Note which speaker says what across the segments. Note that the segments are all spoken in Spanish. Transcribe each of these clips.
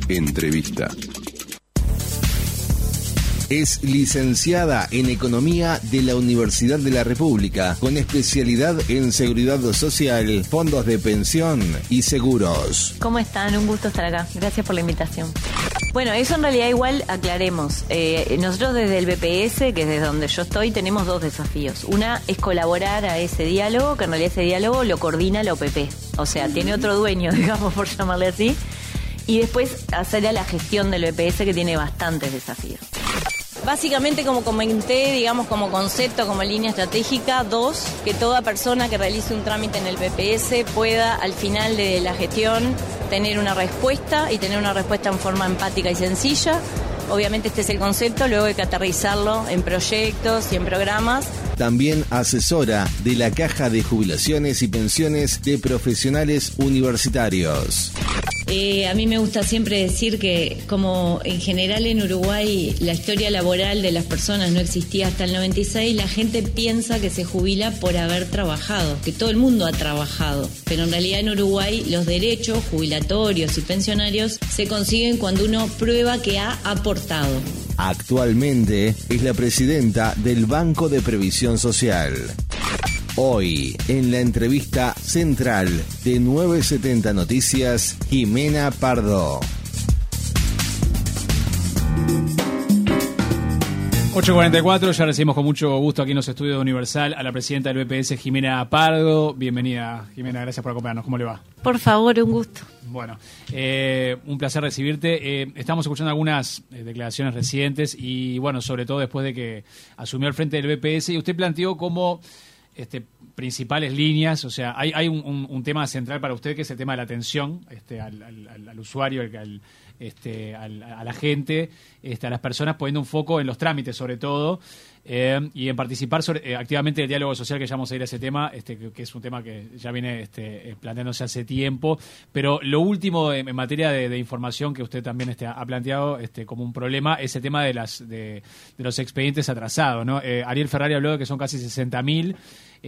Speaker 1: Entrevista. Es licenciada en Economía de la Universidad de la República, con especialidad en Seguridad Social, Fondos de Pensión y Seguros.
Speaker 2: ¿Cómo están? Un gusto estar acá. Gracias por la invitación. Bueno, eso en realidad igual aclaremos. Nosotros desde el BPS, que es desde donde yo estoy, tenemos dos desafíos. Una es colaborar a ese diálogo, que en realidad ese diálogo lo coordina la OPP. O sea, tiene otro dueño, digamos, por llamarle así. Y después hacer a la gestión del BPS, que tiene bastantes desafíos. Básicamente, como comenté, digamos, como concepto, como línea estratégica, que toda persona que realice un trámite en el BPS pueda, al final de la gestión, tener una respuesta y tener una respuesta en forma empática y sencilla. Obviamente este es el concepto, luego hay que aterrizarlo en proyectos y en programas.
Speaker 1: También asesora de la Caja de Jubilaciones y Pensiones de Profesionales Universitarios.
Speaker 2: A mí me gusta siempre decir que, como en general en Uruguay la historia laboral de las personas no existía hasta el 96, la gente piensa que se jubila por haber trabajado, que todo el mundo ha trabajado, pero en realidad en Uruguay los derechos jubilatorios y pensionarios se consiguen cuando uno prueba que ha aportado.
Speaker 1: Actualmente es la presidenta del Banco de Previsión Social. Hoy, en la entrevista central de 970 Noticias, Jimena Pardo.
Speaker 3: 8:44, ya recibimos con mucho gusto aquí en los estudios de Universal a la presidenta del BPS, Jimena Pardo. Bienvenida, Jimena, gracias por acompañarnos. ¿Cómo le va?
Speaker 2: Por favor, un gusto.
Speaker 3: Bueno, un placer recibirte. Estamos escuchando algunas declaraciones recientes y, bueno, sobre todo después de que asumió al frente del BPS, y usted planteó como principales líneas, o sea, hay un tema central para usted, que es el tema de la atención al usuario, a la gente, a las personas, poniendo un foco en los trámites sobre todo, y en participar activamente del diálogo social, que ya vamos a ir a ese tema, que es un tema que ya viene planteándose hace tiempo. Pero lo último en materia de información que usted también ha planteado como un problema es el tema de los expedientes atrasados, ¿no? Ariel Ferrari habló de que son casi 60.000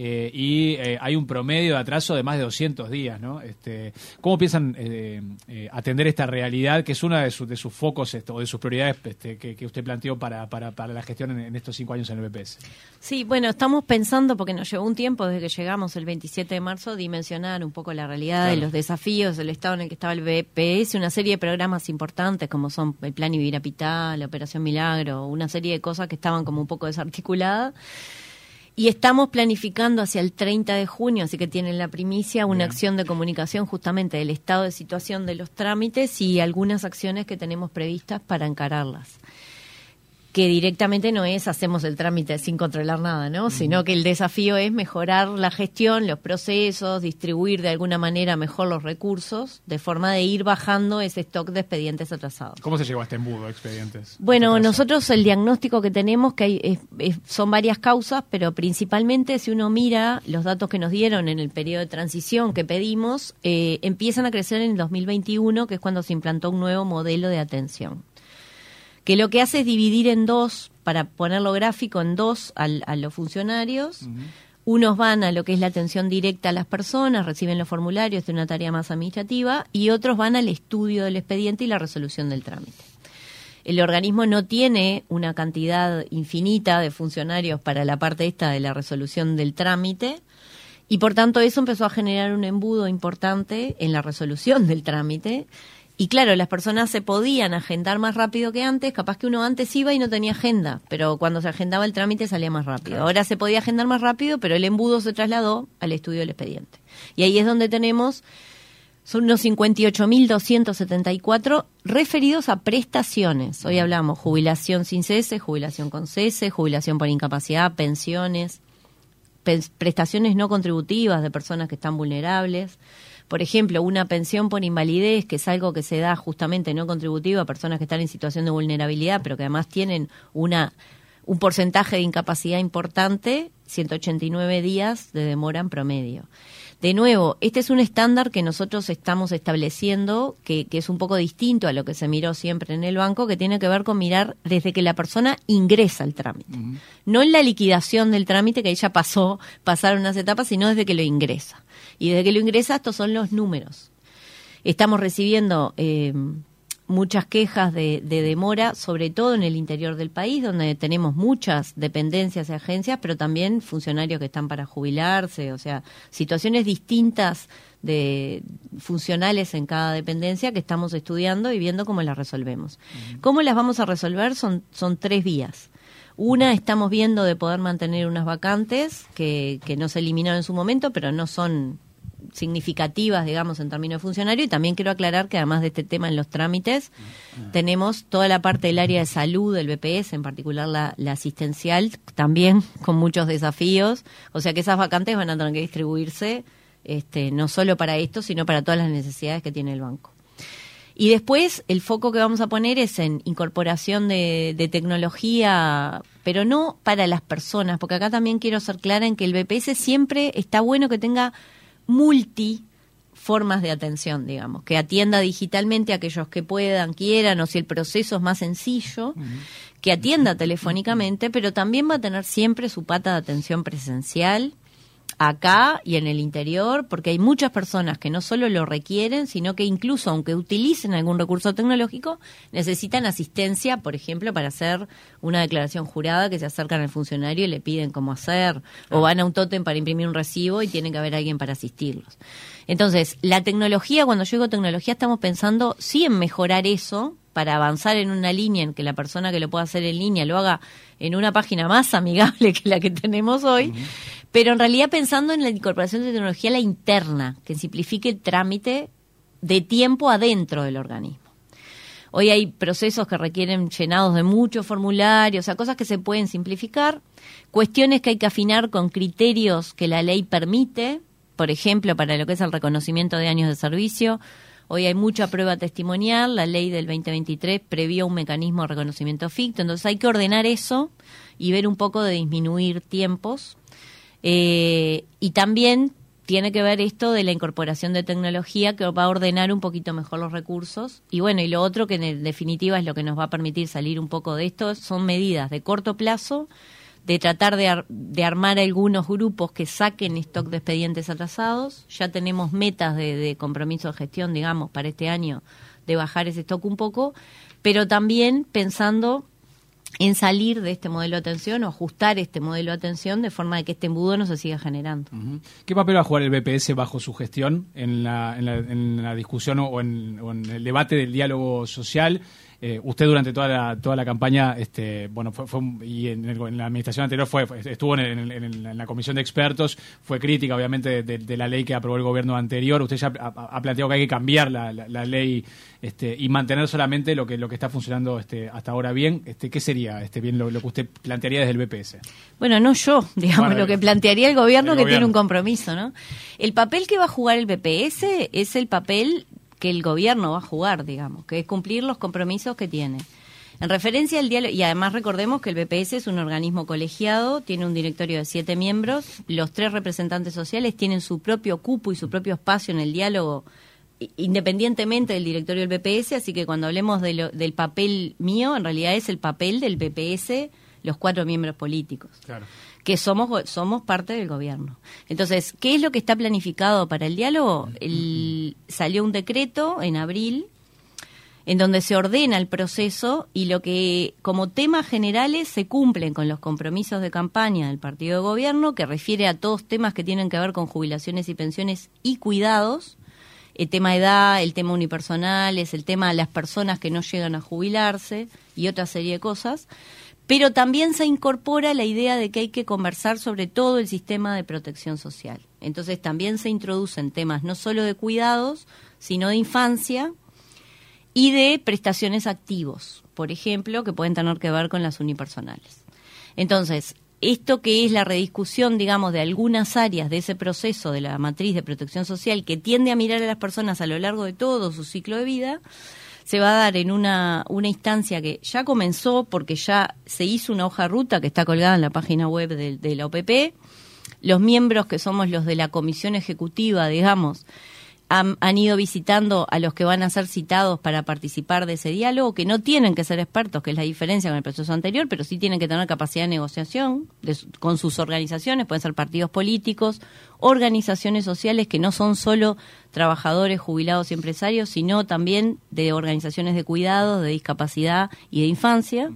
Speaker 3: y hay un promedio de atraso de más de 200 días, ¿no? ¿Cómo piensan atender esta realidad, que es una de sus focos o de sus prioridades que usted planteó para la gestión en estos 5 años en el BPS?
Speaker 2: Sí, bueno, estamos pensando, porque nos llevó un tiempo desde que llegamos el 27 de marzo, dimensionar un poco la realidad, claro, de los desafíos, del estado en el que estaba el BPS, una serie de programas importantes como son el Plan Ibirapital, la Operación Milagro, una serie de cosas que estaban como un poco desarticuladas. Y estamos planificando hacia el 30 de junio, así que tienen la primicia, una acción de comunicación justamente del estado de situación de los trámites y algunas acciones que tenemos previstas para encararlas. Que directamente no es hacemos el trámite sin controlar nada, ¿no? Sino que el desafío es mejorar la gestión, los procesos, distribuir de alguna manera mejor los recursos, de forma de ir bajando ese stock de expedientes atrasados.
Speaker 3: ¿Cómo se llegó a este embudo de expedientes?
Speaker 2: Bueno, nosotros el diagnóstico que tenemos, que son varias causas, pero principalmente si uno mira los datos que nos dieron en el periodo de transición que pedimos, empiezan a crecer en el 2021, que es cuando se implantó un nuevo modelo de atención, que lo que hace es dividir en dos, para ponerlo gráfico, en dos a los funcionarios. Unos van a lo que es la atención directa a las personas, reciben los formularios de una tarea más administrativa, y otros van al estudio del expediente y la resolución del trámite. El organismo no tiene una cantidad infinita de funcionarios para la parte esta de la resolución del trámite, y por tanto eso empezó a generar un embudo importante en la resolución del trámite. Y claro, las personas se podían agendar más rápido que antes, capaz que uno antes iba y no tenía agenda, pero cuando se agendaba el trámite salía más rápido. Claro. Ahora se podía agendar más rápido, pero el embudo se trasladó al estudio del expediente. Y ahí es donde son unos 58.274 referidos a prestaciones. Hoy hablamos jubilación sin cese, jubilación con cese, jubilación por incapacidad, pensiones, prestaciones no contributivas de personas que están vulnerables. Por ejemplo, una pensión por invalidez, que es algo que se da justamente no contributivo a personas que están en situación de vulnerabilidad, pero que además tienen un porcentaje de incapacidad importante, 189 días de demora en promedio. De nuevo, este es un estándar que nosotros estamos estableciendo, que es un poco distinto a lo que se miró siempre en el banco, que tiene que ver con mirar desde que la persona ingresa al trámite. No en la liquidación del trámite, que ahí ya pasaron unas etapas, sino desde que lo ingresa. Y desde que lo ingresa, estos son los números. Estamos recibiendo muchas quejas de demora, sobre todo en el interior del país, donde tenemos muchas dependencias y agencias, pero también funcionarios que están para jubilarse, o sea, situaciones distintas de funcionales en cada dependencia que estamos estudiando y viendo cómo las resolvemos. ¿Cómo las vamos a resolver? Son 3 vías. Una, estamos viendo de poder mantener unas vacantes que no se eliminaron en su momento, pero no son significativas, digamos, en términos de funcionario. Y también quiero aclarar que además de este tema en los trámites, tenemos toda la parte del área de salud del BPS, en particular la asistencial, también con muchos desafíos. O sea que esas vacantes van a tener que distribuirse no solo para esto, sino para todas las necesidades que tiene el banco. Y después el foco que vamos a poner es en incorporación de tecnología, pero no para las personas, porque acá también quiero ser clara en que el BPS siempre está bueno que tenga formas de atención, digamos, que atienda digitalmente a aquellos que puedan, quieran, o si el proceso es más sencillo, que atienda telefónicamente, pero también va a tener siempre su pata de atención presencial, acá y en el interior, porque hay muchas personas que no solo lo requieren, sino que incluso aunque utilicen algún recurso tecnológico, necesitan asistencia, por ejemplo, para hacer una declaración jurada, que se acercan al funcionario y le piden cómo hacer, o van a un tótem para imprimir un recibo y tiene que haber alguien para asistirlos. Entonces, la tecnología, cuando yo digo tecnología, estamos pensando sí en mejorar eso, para avanzar en una línea en que la persona que lo pueda hacer en línea lo haga en una página más amigable que la que tenemos hoy, pero en realidad pensando en la incorporación de tecnología, la interna, que simplifique el trámite de tiempo adentro del organismo. Hoy hay procesos que requieren llenados de muchos formularios, o sea, cosas que se pueden simplificar, cuestiones que hay que afinar con criterios que la ley permite, por ejemplo, para lo que es el reconocimiento de años de servicio. Hoy hay mucha prueba testimonial, la ley del 2023 previó un mecanismo de reconocimiento ficto, entonces hay que ordenar eso y ver un poco de disminuir tiempos. Y también tiene que ver esto de la incorporación de tecnología que va a ordenar un poquito mejor los recursos. Y bueno, y lo otro que en definitiva es lo que nos va a permitir salir un poco de esto, son medidas de corto plazo, de tratar de armar algunos grupos que saquen stock de expedientes atrasados. Ya tenemos metas de compromiso de gestión, digamos, para este año, de bajar ese stock un poco, pero también pensando en salir de este modelo de atención o ajustar este modelo de atención de forma de que este embudo no se siga generando.
Speaker 3: ¿Qué papel va a jugar el BPS bajo su gestión en la discusión o en el debate del diálogo social? Usted durante toda la campaña, y en la administración anterior estuvo en la comisión de expertos, fue crítica obviamente de la ley que aprobó el gobierno anterior. Usted ya ha planteado que hay que cambiar la ley y mantener solamente lo que está funcionando hasta ahora bien. ¿Qué sería bien lo que usted plantearía desde el BPS?
Speaker 2: Bueno, no yo, digamos, lo que plantearía el gobierno tiene un compromiso, ¿no? El papel que va a jugar el BPS es el papel que el gobierno va a jugar, digamos, que es cumplir los compromisos que tiene. En referencia al diálogo, y además recordemos que el BPS es un organismo colegiado, tiene un directorio de 7 miembros, los 3 representantes sociales tienen su propio cupo y su propio espacio en el diálogo, independientemente del directorio del BPS, así que cuando hablemos del papel mío, en realidad es el papel del BPS, los 4 miembros políticos. Claro. Que somos parte del gobierno. Entonces, ¿qué es lo que está planificado para el diálogo? Salió un decreto en abril en donde se ordena el proceso y lo que como temas generales se cumplen con los compromisos de campaña del partido de gobierno, que refiere a todos temas que tienen que ver con jubilaciones y pensiones y cuidados, el tema edad, el tema unipersonales, el tema de las personas que no llegan a jubilarse y otra serie de cosas. Pero también se incorpora la idea de que hay que conversar sobre todo el sistema de protección social. Entonces también se introducen temas no solo de cuidados, sino de infancia y de prestaciones activos, por ejemplo, que pueden tener que ver con las unipersonales. Entonces, esto que es la rediscusión, digamos, de algunas áreas de ese proceso de la matriz de protección social que tiende a mirar a las personas a lo largo de todo su ciclo de vida, se va a dar en una instancia que ya comenzó porque ya se hizo una hoja de ruta que está colgada en la página web de la OPP. Los miembros que somos los de la comisión ejecutiva, digamos, han ido visitando a los que van a ser citados para participar de ese diálogo, que no tienen que ser expertos, que es la diferencia con el proceso anterior, pero sí tienen que tener capacidad de negociación con sus organizaciones, pueden ser partidos políticos, organizaciones sociales que no son solo trabajadores, jubilados y empresarios, sino también de organizaciones de cuidados, de discapacidad y de infancia.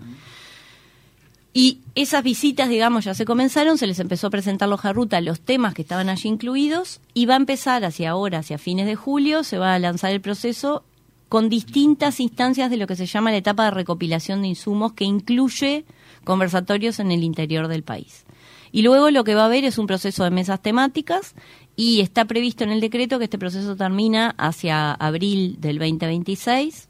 Speaker 2: Y esas visitas, digamos, ya se comenzaron, se les empezó a presentar la hoja de ruta, los temas que estaban allí incluidos, y va a empezar hacia fines de julio, se va a lanzar el proceso con distintas instancias de lo que se llama la etapa de recopilación de insumos, que incluye conversatorios en el interior del país. Y luego lo que va a haber es un proceso de mesas temáticas, y está previsto en el decreto que este proceso termina hacia abril del 2026,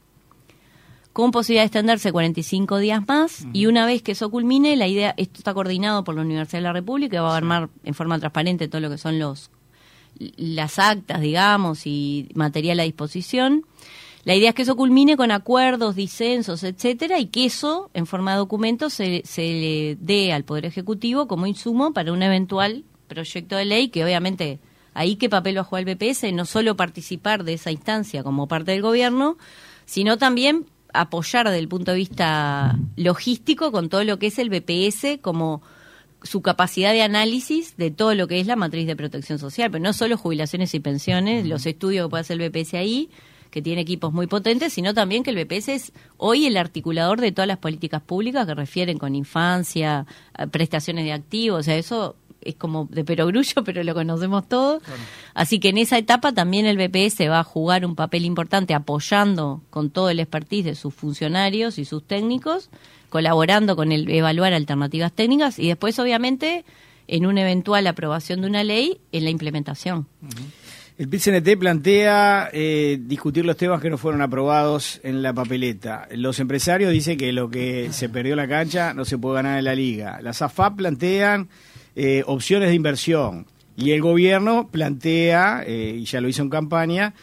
Speaker 2: con posibilidad de extenderse 45 días más, y una vez que eso culmine, la idea, esto está coordinado por la Universidad de la República, va a armar en forma transparente todo lo que son las actas, digamos, y material a disposición. La idea es que eso culmine con acuerdos, disensos, etcétera, y que eso, en forma de documento, se le dé al Poder Ejecutivo como insumo para un eventual proyecto de ley, que obviamente ahí qué papel va a jugar el BPS, no solo participar de esa instancia como parte del gobierno, sino también apoyar desde el punto de vista logístico con todo lo que es el BPS, como su capacidad de análisis de todo lo que es la matriz de protección social, pero no solo jubilaciones y pensiones, los estudios que puede hacer el BPS ahí, que tiene equipos muy potentes, sino también que el BPS es hoy el articulador de todas las políticas públicas que refieren con infancia, prestaciones de activos, o sea, eso es como de perogrullo, pero lo conocemos todos. Claro. Así que en esa etapa también el BPS va a jugar un papel importante apoyando con todo el expertise de sus funcionarios y sus técnicos, colaborando con el evaluar alternativas técnicas y después, obviamente, en una eventual aprobación de una ley, en la implementación.
Speaker 4: El PIT-CNT plantea discutir los temas que no fueron aprobados en la papeleta. Los empresarios dicen que lo que se perdió en la cancha no se puede ganar en la liga. Las AFAP plantean opciones de inversión, y el gobierno plantea, y ya lo hizo en campaña,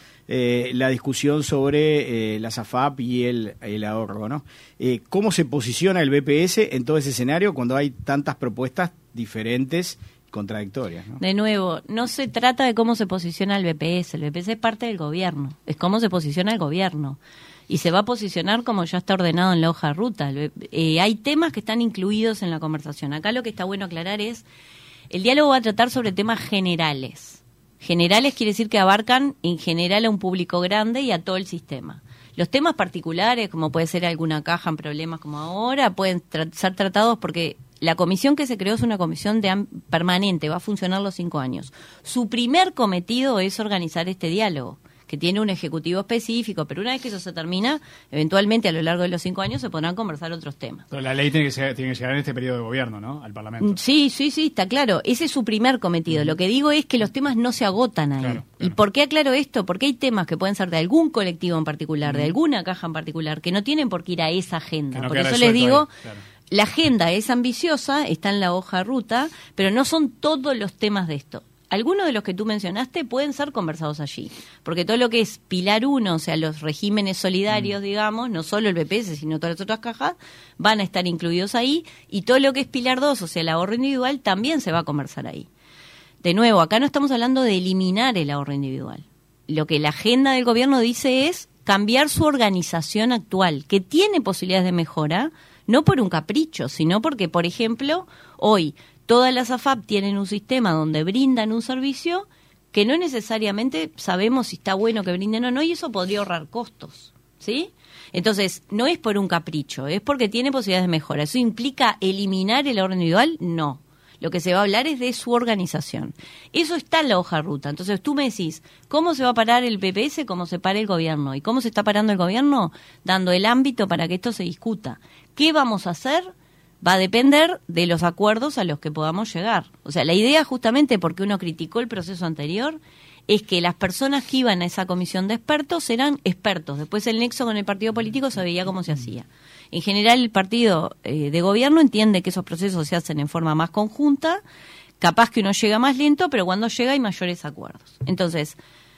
Speaker 4: la discusión sobre las AFAP y el ahorro, ¿no? ¿Cómo se posiciona el BPS en todo ese escenario cuando hay tantas propuestas diferentes, contradictorias, ¿no?
Speaker 2: De nuevo, no se trata de cómo se posiciona el BPS es parte del gobierno, es cómo se posiciona el gobierno. Y se va a posicionar como ya está ordenado en la hoja de ruta. Hay temas que están incluidos en la conversación. Acá lo que está bueno aclarar es, el diálogo va a tratar sobre temas generales. Generales quiere decir que abarcan en general a un público grande y a todo el sistema. Los temas particulares, como puede ser alguna caja en problemas como ahora, pueden ser tratados porque la comisión que se creó es una comisión permanente, va a funcionar los 5 años. Su primer cometido es organizar este diálogo, que tiene un ejecutivo específico, pero una vez que eso se termina, eventualmente a lo largo de los 5 años se podrán conversar otros temas.
Speaker 3: Pero la ley tiene que llegar en este periodo de gobierno, ¿no? Al Parlamento.
Speaker 2: Sí, está claro. Ese es su primer cometido. Lo que digo es que los temas no se agotan ahí. Claro. ¿Y por qué aclaro esto? Porque hay temas que pueden ser de algún colectivo en particular, de alguna caja en particular, que no tienen por qué ir a esa agenda. Por eso les digo, la agenda es ambiciosa, está en la hoja de ruta, pero no son todos los temas de esto. Algunos de los que tú mencionaste pueden ser conversados allí, porque todo lo que es Pilar 1, o sea, los regímenes solidarios, digamos, no solo el BPS, sino todas las otras cajas, van a estar incluidos ahí, y todo lo que es Pilar 2, o sea, el ahorro individual, también se va a conversar ahí. De nuevo, acá no estamos hablando de eliminar el ahorro individual. Lo que la agenda del gobierno dice es cambiar su organización actual, que tiene posibilidades de mejora, no por un capricho, sino porque, por ejemplo, hoy todas las AFAP tienen un sistema donde brindan un servicio que no necesariamente sabemos si está bueno que brinden o no, y eso podría ahorrar costos, ¿sí? Entonces, no es por un capricho, es porque tiene posibilidades de mejora. ¿Eso implica eliminar el ahorro individual? No. Lo que se va a hablar es de su organización. Eso está en la hoja de ruta. Entonces, tú me decís, ¿cómo se va a parar el BPS? ¿Cómo se para el gobierno? ¿Y cómo se está parando el gobierno? Dando el ámbito para que esto se discuta. ¿Qué vamos a hacer? Va a depender de los acuerdos a los que podamos llegar. O sea, la idea, justamente porque uno criticó el proceso anterior, es que las personas que iban a esa comisión de expertos eran expertos. Después el nexo con el partido político se veía cómo se hacía. En general, el partido de gobierno entiende que esos procesos se hacen en forma más conjunta, capaz que uno llega más lento, pero cuando llega hay mayores acuerdos. Entonces,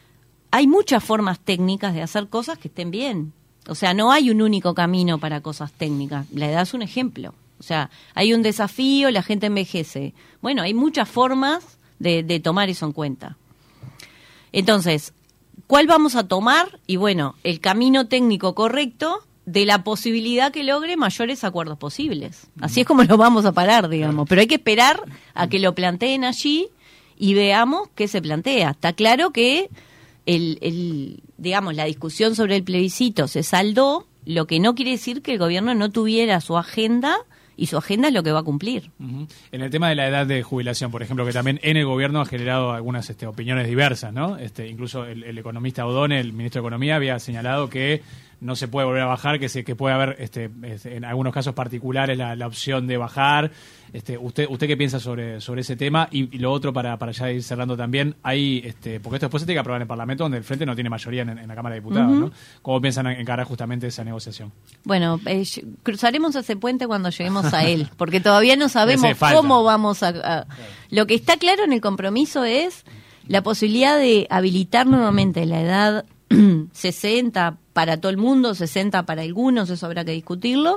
Speaker 2: hay muchas formas técnicas de hacer cosas que estén bien. O sea, no hay un único camino para cosas técnicas. La edad es un ejemplo. O sea, hay un desafío, la gente envejece. Bueno, hay muchas formas de tomar eso en cuenta. Entonces, ¿cuál vamos a tomar? Y bueno, el camino técnico correcto de la posibilidad que logre mayores acuerdos posibles. Así es como lo vamos a parar, digamos. Pero hay que esperar a que lo planteen allí y veamos qué se plantea. Está claro que digamos, la discusión sobre el plebiscito se saldó, lo que no quiere decir que el gobierno no tuviera su agenda, y su agenda es lo que va a cumplir.
Speaker 3: En el tema de la edad de jubilación, por ejemplo, que también en el gobierno ha generado algunas opiniones diversas, ¿no? Incluso el economista O'Donnell, el ministro de Economía, había señalado que no se puede volver a bajar, que puede haber en algunos casos particulares la opción de bajar. ¿Usted qué piensa sobre ese tema? Y lo otro, para ya ir cerrando también, hay porque esto después se tiene que aprobar en el Parlamento, donde el Frente no tiene mayoría en la Cámara de Diputados, ¿no? ¿Cómo piensan encarar justamente esa negociación?
Speaker 2: Bueno, cruzaremos ese puente cuando lleguemos a él, porque todavía no sabemos cómo vamos a... Lo que está claro en el compromiso es la posibilidad de habilitar nuevamente la edad 60 para todo el mundo, 60 para algunos, eso habrá que discutirlo,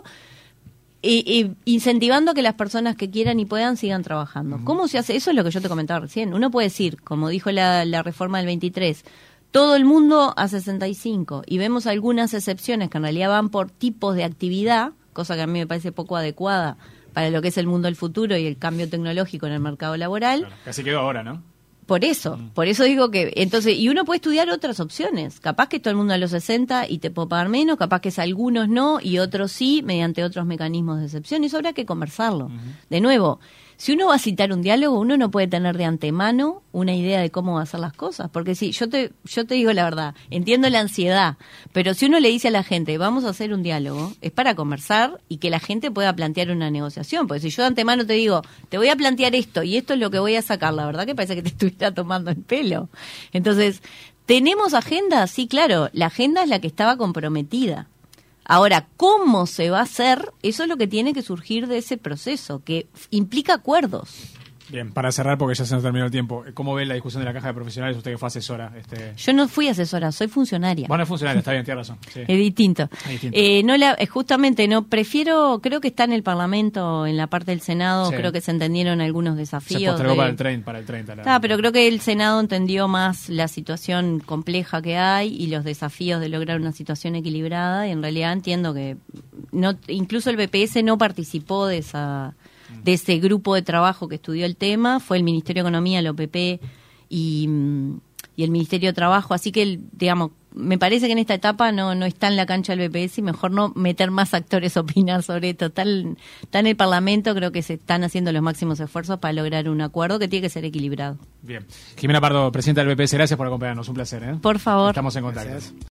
Speaker 2: incentivando a que las personas que quieran y puedan sigan trabajando. ¿Cómo se hace? Eso es lo que yo te comentaba recién. Uno puede decir, como dijo la reforma del 23, todo el mundo a 65, y vemos algunas excepciones que en realidad van por tipos de actividad, cosa que a mí me parece poco adecuada para lo que es el mundo del futuro y el cambio tecnológico en el mercado laboral.
Speaker 3: Claro, casi quedó ahora, ¿no?
Speaker 2: Por eso digo que, entonces, y uno puede estudiar otras opciones. Capaz que todo el mundo a los 60 y te puedo pagar menos, capaz que es algunos no y otros sí, mediante otros mecanismos de excepción. Y eso habrá que conversarlo. De nuevo, si uno va a citar un diálogo, uno no puede tener de antemano una idea de cómo va a hacer las cosas. Porque sí, yo te digo la verdad, entiendo la ansiedad, pero si uno le dice a la gente, vamos a hacer un diálogo, es para conversar y que la gente pueda plantear una negociación. Porque si yo de antemano te digo, te voy a plantear esto y esto es lo que voy a sacar, la verdad que parece que te estuviera tomando el pelo. Entonces, ¿tenemos agenda? Sí, claro, la agenda es la que estaba comprometida. Ahora, ¿cómo se va a hacer? Eso es lo que tiene que surgir de ese proceso, que implica acuerdos.
Speaker 3: Bien, para cerrar, porque ya se nos terminó el tiempo, ¿cómo ve la discusión de la caja de profesionales? Usted que fue asesora.
Speaker 2: Yo no fui asesora, soy funcionaria.
Speaker 3: Bueno, es funcionaria, está bien, tiene razón. Sí.
Speaker 2: Es distinto. Justamente, prefiero, creo que está en el Parlamento, en la parte del Senado, creo que se entendieron algunos desafíos.
Speaker 3: Se postergó para el 30.
Speaker 2: Pero creo que el Senado entendió más la situación compleja que hay y los desafíos de lograr una situación equilibrada, y en realidad entiendo que incluso el BPS no participó de ese grupo de trabajo que estudió el tema, fue el Ministerio de Economía, el OPP y el Ministerio de Trabajo, así que, digamos, me parece que en esta etapa no está en la cancha del BPS y mejor no meter más actores a opinar sobre esto. Está en el Parlamento, creo que se están haciendo los máximos esfuerzos para lograr un acuerdo que tiene que ser equilibrado.
Speaker 3: Bien. Jimena Pardo, presidenta del BPS, gracias por acompañarnos, un placer.
Speaker 2: Por favor.
Speaker 3: Estamos en contacto. Gracias.